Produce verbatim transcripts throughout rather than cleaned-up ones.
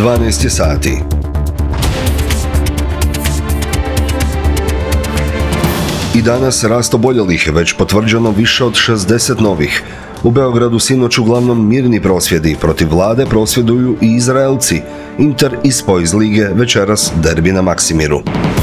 dvanaest je sati. I danas rast oboljelih je već potvrđeno više od šezdeset novih. U Beogradu sinoć uglavnom mirni prosvjedi, protiv vlade prosvjeduju i Izraelci. Inter ispao iz lige, večeras derbi na Maksimiru.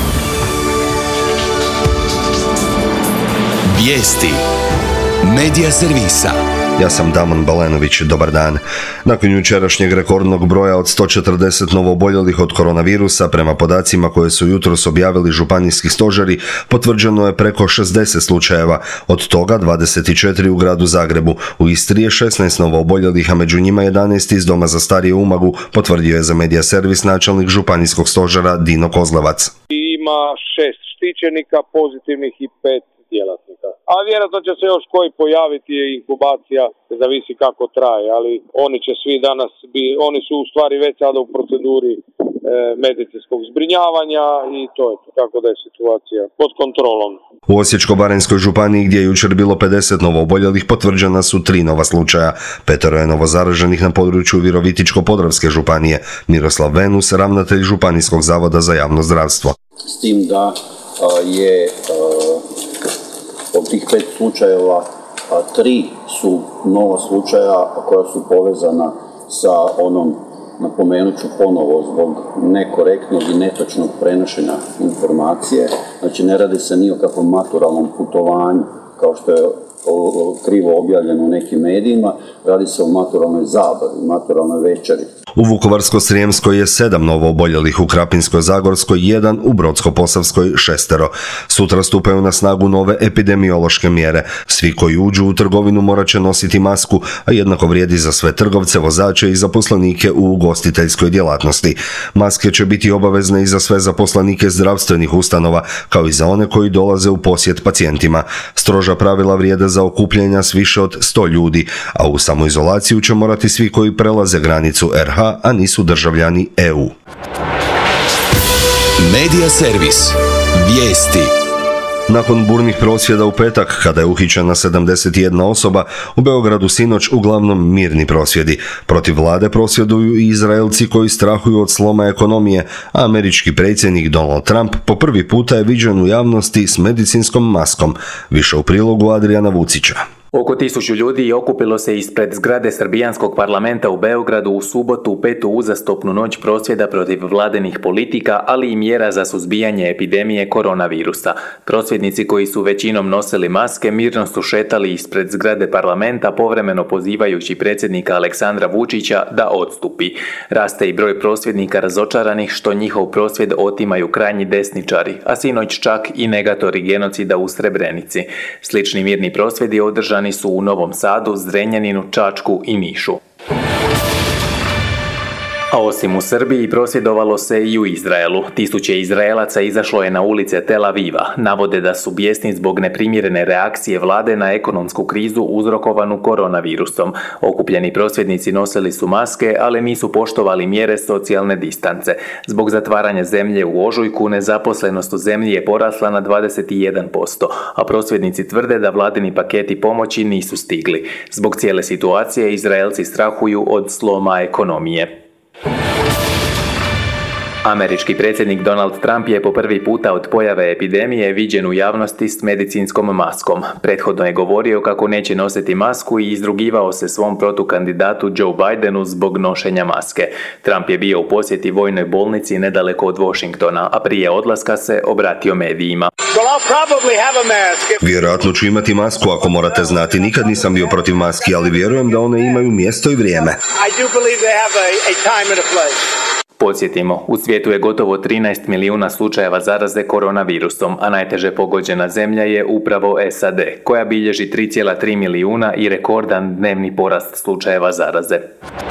Vijesti Medija servisa. Ja sam Damon Balenović, dobar dan. Nakon jučerašnjeg rekordnog broja od sto četrdeset novooboljelih od koronavirusa, prema podacima koje su jutros objavili županijski stožeri, potvrđeno je preko šezdeset slučajeva, od toga dvadeset četiri u gradu Zagrebu. U Istri je šesnaest novooboljelih, a među njima jedanaest iz Doma za starije u Umagu, potvrdio je za Medija servis načelnik županijskog stožera Dino Kozlevac. Ima šest štićenika pozitivnih i pet djelatnika. A vjerojatno će se još koji pojaviti, je inkubacija, zavisi kako traje, ali oni će svi danas, bi, oni su u stvari već sada u proceduri e, medicinskog zbrinjavanja i to je to, tako da je situacija pod kontrolom. U Osječko-baranjskoj županiji, gdje je jučer bilo pedeset novooboljelih, potvrđena su tri nova slučaja. Petero je novozaraženih na području Virovitičko-podravske županije. Miroslav Venus, ravnatelj Županijskog zavoda za javno zdravstvo. S tim da a, je a, od tih pet slučajeva, a tri su nova slučaja koja su povezana sa onom, napomenut ću ponovo, zbog nekorektnog i netočnog prenošenja informacije. Znači, ne radi se ni o kakvom maturalnom putovanju, kao što je krivo objavljeno u nekim medijima, radi se o maturalnoj zabavi, maturalnoj večeri. U Vukovarsko-srijemskoj je sedam novooboljelih, u Krapinsko-zagorskoj jedan, u Brodsko-posavskoj šestero. Sutra stupaju na snagu nove epidemiološke mjere. Svi koji uđu u trgovinu morat će nositi masku, a jednako vrijedi za sve trgovce, vozače i zaposlenike u ugostiteljskoj djelatnosti. Maske će biti obavezne i za sve zaposlenike zdravstvenih ustanova, kao i za one koji dolaze u posjet pacijentima. Stroža pravila vrijede za okupljanja s više od sto ljudi, a u samoizolaciju će morati svi koji prelaze granicu er ha, a nisu državljani e u. Medija servis. Vijesti. Nakon burnih prosvjeda u petak, kada je uhićena sedamdeset jedna osoba, u Beogradu sinoć uglavnom mirni prosvjedi. Protiv vlade prosvjeduju i Izraelci koji strahuju od sloma ekonomije, a američki predsjednik Donald Trump po prvi puta je viđen u javnosti s medicinskom maskom. Više u prilogu Adriana Vucića. Oko tisuću ljudi okupilo se ispred zgrade srbijanskog parlamenta u Beogradu u subotu u petu uzastopnu noć prosvjeda protiv vladinih politika, ali i mjera za suzbijanje epidemije koronavirusa. Prosvjednici koji su većinom nosili maske mirno su šetali ispred zgrade parlamenta, povremeno pozivajući predsjednika Aleksandra Vučića da odstupi. Raste i broj prosvjednika razočaranih što njihov prosvjed otimaju krajnji desničari, a sinoć čak i negatori genocida u Srebrenici. Slični mirni prosvjedi održani su u Novom Sadu, Zrenjaninu, Čačku i Nišu. A osim u Srbiji, prosvjedovalo se i u Izraelu. Tisuće Izraelaca izašlo je na ulice Tel Aviva. Navode da su bijesni zbog neprimjerene reakcije vlade na ekonomsku krizu uzrokovanu koronavirusom. Okupljeni prosvjednici nosili su maske, ali nisu poštovali mjere socijalne distance. Zbog zatvaranja zemlje u ožujku, nezaposlenost u zemlji je porasla na dvadeset jedan posto, a prosvjednici tvrde da vladini paketi pomoći nisu stigli. Zbog cijele situacije, Izraelci strahuju od sloma ekonomije. Američki predsjednik Donald Trump je po prvi puta od pojave epidemije viđen u javnosti s medicinskom maskom. Prethodno je govorio kako neće nositi masku i izrugivao se svom protukandidatu Joe Bidenu zbog nošenja maske. Trump je bio u posjeti vojnoj bolnici nedaleko od Washingtona, a prije odlaska se obratio medijima. Vjerojatno ću imati masku, ako morate znati. Nikad nisam bio protiv maski, ali vjerujem da one imaju mjesto i vrijeme. Podsjetimo, u svijetu je gotovo trinaest milijuna slučajeva zaraze koronavirusom, a najteže pogođena zemlja je upravo es a de, koja bilježi tri zarez tri milijuna i rekordan dnevni porast slučajeva zaraze.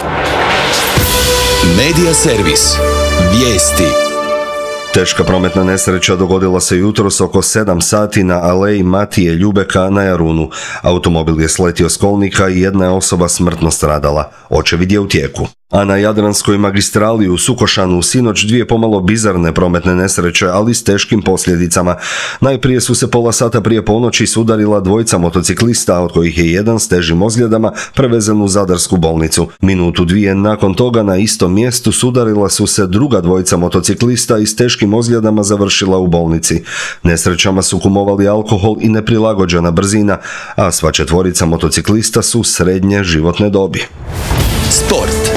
Medija servis. Vijesti. Teška prometna nesreća dogodila se jutros oko sedam sati na aleji Matije Ljubeka na Jarunu. Automobil je sletio s kolnika i jedna je osoba smrtno stradala. Očevid je u tijeku. A na Jadranskoj magistrali u Sukošanu sinoć dvije pomalo bizarne prometne nesreće, ali s teškim posljedicama. Najprije su se pola sata prije ponoći sudarila dvojica motociklista, od kojih je jedan s težim ozljedama prevezen u Zadarsku bolnicu. Minutu dvije nakon toga na istom mjestu sudarila su se druga dvojica motociklista i s teškim ozljedama završila u bolnici. Nesrećama su kumovali alkohol i neprilagođena brzina, a sva četvorica motociklista su srednje životne dobi. Sport.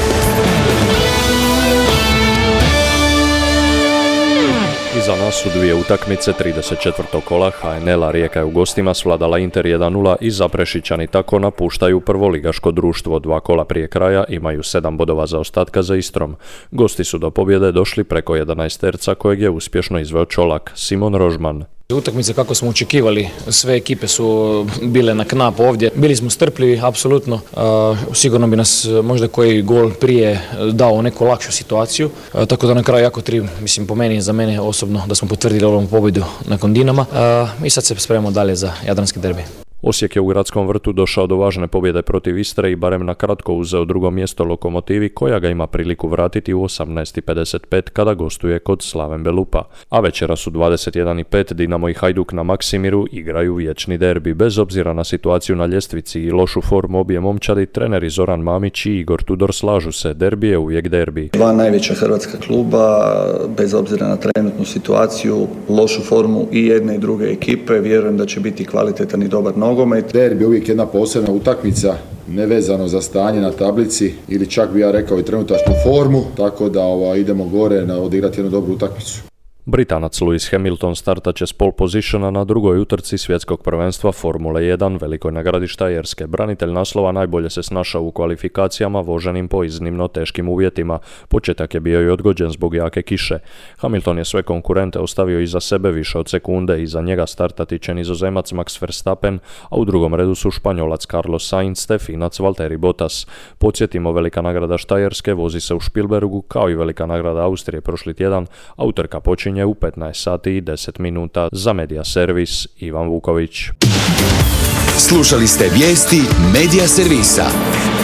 Iza nas su dvije utakmice trideset četvrtog kola. H N L-a Rijeka je u gostima svladala Inter jedan nula i Zaprešićani tako napuštaju prvoligaško društvo. Dva kola prije kraja imaju sedam bodova zaostatka za Istrom. Gosti su do pobjede došli preko jedanaesterca kojeg je uspješno izveo Čolak. Simon Rožman. Utakmice kako smo očekivali, sve ekipe su bile na knap ovdje. Bili smo strpljivi, apsolutno. Uh, sigurno bi nas možda koji gol prije dao neku lakšu situaciju. Uh, tako da na kraju jako tri, mislim po meni, za mene osobno, da smo potvrdili ovom pobjedu nakon Dinama. Uh, I sad se spremamo dalje za jadranski derbi. Osijek je u Gradskom vrtu došao do važne pobjede protiv Istre i barem na kratko uzeo drugo mjesto Lokomotivi, koja ga ima priliku vratiti u osamnaest i pedeset pet kada gostuje kod Slaven Belupa. A večeras u dvadeset jedan i pet Dinamo i Hajduk na Maksimiru igraju vječni derbi. Bez obzira na situaciju na ljestvici i lošu formu obje momčadi, treneri Zoran Mamić i Igor Tudor slažu se, derbi je uvijek derbi. Dva najveća hrvatska kluba, bez obzira na trenutnu situaciju, lošu formu i jedne i druge ekipe, vjerujem da će biti kvalitetan i dobar nogomet. Derbi je uvijek jedna posebna utakmica, nevezano za stanje na tablici ili čak bi ja rekao i trenutačnu formu, tako da ova, idemo gore na odigrati jednu dobru utakmicu. Britanac Lewis Hamilton startat će s pole positiona na drugoj utrci svjetskog prvenstva Formule jedan velikoj nagradi Štajerske. Branitelj naslova najbolje se snašao u kvalifikacijama voženim po iznimno teškim uvjetima. Početak je bio i odgođen zbog jake kiše. Hamilton je sve konkurente ostavio iza sebe više od sekunde, iza njega startati će Nizozemac Max Verstappen, a u drugom redu su Španjolac Carlos Sainz te Finac Valtteri Bottas. Podsjetimo, velika nagrada Štajerske vozi se u Spielbergu kao i velika nagrada Austrije prošli tjedan, a utrka počinje u petnaest sati i deset minuta. Za Media Servis Ivan Vuković. Slušali ste vijesti Media Servisa.